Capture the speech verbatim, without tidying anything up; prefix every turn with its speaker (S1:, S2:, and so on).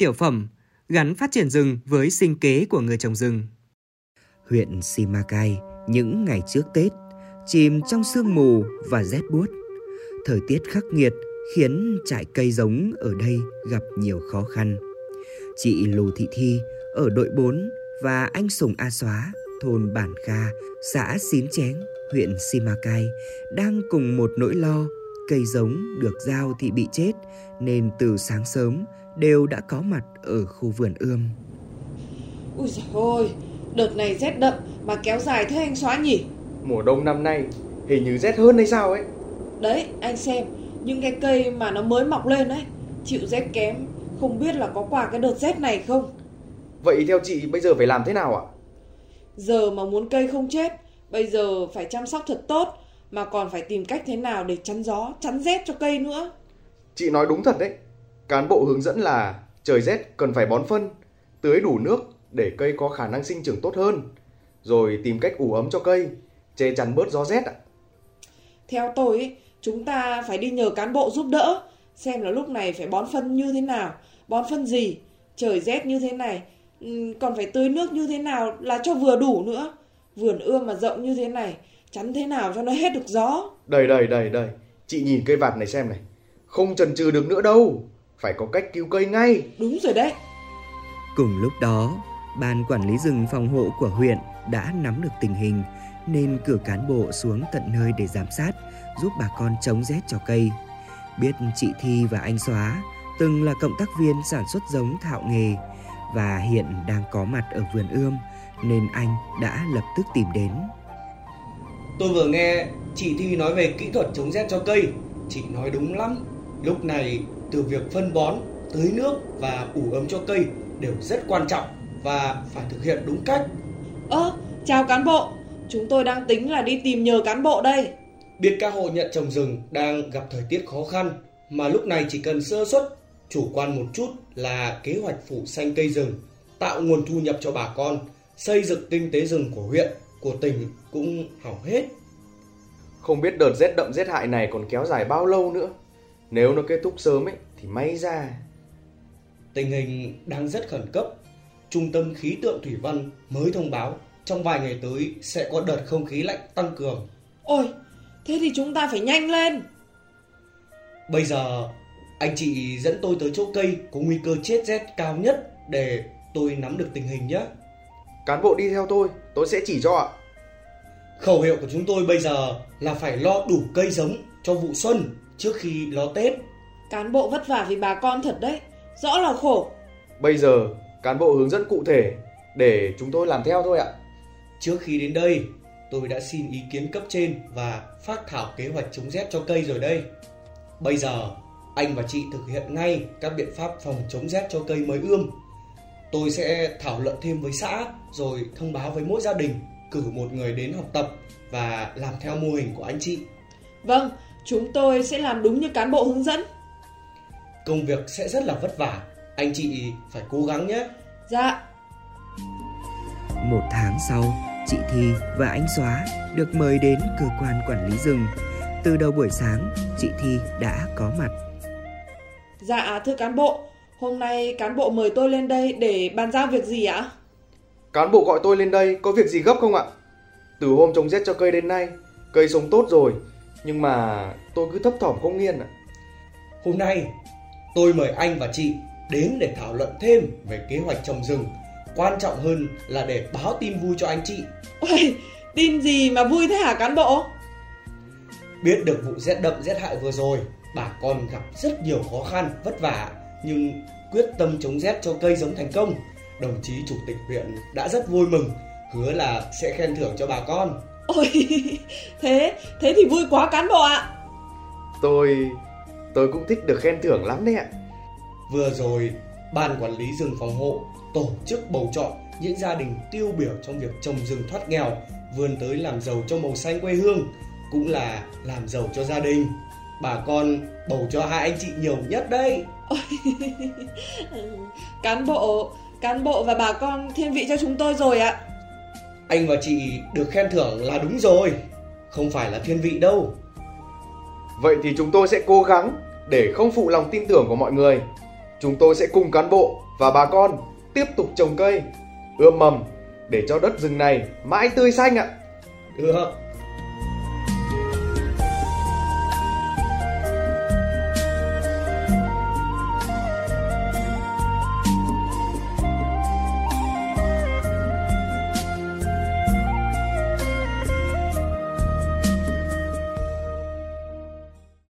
S1: tiểu phẩm, gắn phát triển rừng với sinh kế của người trồng rừng. Huyện Simacai những ngày trước Tết chìm trong sương mù và rét buốt. Thời tiết khắc nghiệt khiến trại cây giống ở đây gặp nhiều khó khăn. Chị Lù Thị Thi ở đội bốn và anh Sùng A Xóa, thôn Bản Kha, xã Xín Chén, huyện Simacai đang cùng một nỗi lo. Cây giống được giao thì bị chết, nên từ sáng sớm đều đã có mặt ở khu vườn ươm.
S2: Ui dồi ôi, đợt này rét đậm mà kéo dài thế anh Xóa nhỉ?
S3: Mùa đông năm nay hình như rét hơn hay sao ấy.
S2: Đấy, anh xem, những cái cây mà nó mới mọc lên ấy, chịu rét kém, không biết là có qua cái đợt rét này không?
S3: Vậy theo chị bây giờ phải làm thế nào ạ?
S2: Giờ mà muốn cây không chết, bây giờ phải chăm sóc thật tốt, mà còn phải tìm cách thế nào để chắn gió, chắn rét cho cây nữa.
S3: Chị nói đúng thật đấy. Cán bộ hướng dẫn là trời rét cần phải bón phân, tưới đủ nước để cây có khả năng sinh trưởng tốt hơn, rồi tìm cách ủ ấm cho cây, che chắn bớt gió rét ạ. Theo
S2: tôi ấy, chúng ta phải đi nhờ cán bộ giúp đỡ, xem là lúc này phải bón phân như thế nào, bón phân gì, trời rét như thế này, còn phải tưới nước như thế nào là cho vừa đủ nữa. Vườn ươm mà rộng như thế này, chắn thế nào cho nó hết được gió.
S3: Đây đây đây đây, chị nhìn cây vạt này xem này, không chần chừ được nữa đâu, phải có cách cứu cây ngay.
S2: Đúng rồi đấy.
S1: Cùng lúc đó, ban quản lý rừng phòng hộ của huyện đã nắm được tình hình, nên cử cán bộ xuống tận nơi để giám sát, giúp bà con chống rét cho cây. Biết chị Thi và anh Xóa từng là cộng tác viên sản xuất giống thạo nghề và hiện đang có mặt ở vườn ươm, nên anh đã lập tức tìm đến.
S4: Tôi vừa nghe chị Thi nói về kỹ thuật chống rét cho cây, chị nói đúng lắm. Lúc này từ việc phân bón, tưới nước và ủ ấm cho cây đều rất quan trọng và phải thực hiện đúng cách.
S2: Ơ, chào cán bộ, chúng tôi đang tính là đi tìm nhờ cán bộ đây.
S4: Biết các hộ nhận trồng rừng đang gặp thời tiết khó khăn, mà lúc này chỉ cần sơ suất, chủ quan một chút là kế hoạch phủ xanh cây rừng, tạo nguồn thu nhập cho bà con, xây dựng kinh tế rừng của huyện, của tỉnh cũng hỏng hết.
S3: Không biết đợt rét đậm rét hại này còn kéo dài bao lâu nữa. Nếu nó kết thúc sớm ấy thì may ra.
S4: Tình hình đang rất khẩn cấp. Trung tâm khí tượng thủy văn mới thông báo trong vài ngày tới sẽ có đợt không khí lạnh tăng cường.
S2: Ôi, thế thì chúng ta phải nhanh lên.
S4: Bây giờ anh chị dẫn tôi tới chỗ cây có nguy cơ chết rét cao nhất để tôi nắm được tình hình nhé.
S3: Cán bộ đi theo tôi, tôi sẽ chỉ cho ạ.
S4: Khẩu hiệu của chúng tôi bây giờ là phải lo đủ cây giống cho vụ xuân trước khi lo Tết.
S2: Cán bộ vất vả vì bà con thật đấy, rõ là khổ.
S3: Bây giờ cán bộ hướng dẫn cụ thể để chúng tôi làm theo thôi ạ.
S4: Trước khi đến đây, tôi đã xin ý kiến cấp trên và phác thảo kế hoạch chống rét cho cây rồi đây. Bây giờ anh và chị thực hiện ngay các biện pháp phòng chống rét cho cây mới ươm. Tôi sẽ thảo luận thêm với xã, rồi thông báo với mỗi gia đình, cử một người đến học tập và làm theo mô hình của anh chị.
S2: Vâng, chúng tôi sẽ làm đúng như cán bộ hướng dẫn.
S4: Công việc sẽ rất là vất vả, anh chị phải cố gắng nhé.
S2: Dạ.
S1: Một tháng sau, chị Thi và anh Xóa được mời đến cơ quan quản lý rừng. Từ đầu buổi sáng, chị Thi đã có mặt.
S2: Dạ thưa cán bộ, hôm nay cán bộ mời tôi lên đây để bàn giao việc gì ạ?
S3: Cán bộ gọi tôi lên đây có việc gì gấp không ạ? Từ hôm chống rét cho cây đến nay, cây sống tốt rồi, nhưng mà tôi cứ thấp thỏm không yên ạ.
S4: Hôm nay tôi mời anh và chị đến để thảo luận thêm về kế hoạch trồng rừng. Quan trọng hơn là để báo tin vui cho anh chị.
S2: Ôi, tin gì mà vui thế hả cán bộ?
S4: Biết được vụ rét đậm rét hại vừa rồi, bà con gặp rất nhiều khó khăn, vất vả, nhưng quyết tâm chống rét cho cây giống thành công. Đồng chí chủ tịch huyện đã rất vui mừng, hứa là sẽ khen thưởng cho bà con.
S2: Ôi, thế, thế thì vui quá cán bộ ạ.
S3: Tôi, tôi cũng thích được khen thưởng lắm đấy ạ.
S4: Vừa rồi, ban quản lý rừng phòng hộ tổ chức bầu chọn những gia đình tiêu biểu trong việc trồng rừng thoát nghèo, vươn tới làm giàu cho màu xanh quê hương, cũng là làm giàu cho gia đình. Bà con bầu cho hai anh chị nhiều nhất đấy.
S2: Ôi, cán bộ, cán bộ và bà con thiên vị cho chúng tôi rồi ạ.
S4: Anh và chị được khen thưởng là đúng rồi, không phải là thiên vị đâu.
S3: Vậy thì chúng tôi sẽ cố gắng để không phụ lòng tin tưởng của mọi người. chúng tôi sẽ cùng cán bộ và bà con tiếp tục trồng cây, ươm mầm để cho đất rừng này mãi tươi xanh ạ.
S4: Được,